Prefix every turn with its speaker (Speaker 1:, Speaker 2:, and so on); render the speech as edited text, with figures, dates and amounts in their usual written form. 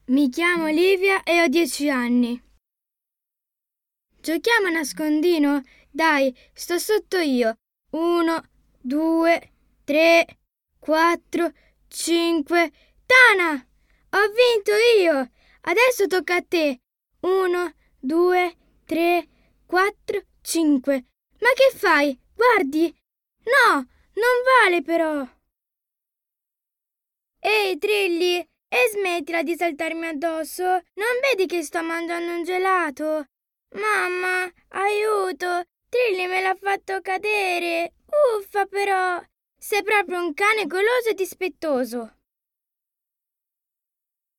Speaker 1: Mi chiamo Olivia e ho 10 anni. Giochiamo a nascondino? Dai, sto sotto io. 1, 2, 3, 4, 5. Tana! Ho vinto io! Adesso tocca a te. 1, 2, 3, 4, 5. Ma che fai? Guardi! No, non vale però! Ehi, Trilli! E smettila di saltarmi addosso! Non vedi che sto mangiando un gelato? Mamma, aiuto! Trilli me l'ha fatto cadere! Uffa però! Sei proprio un cane goloso e dispettoso!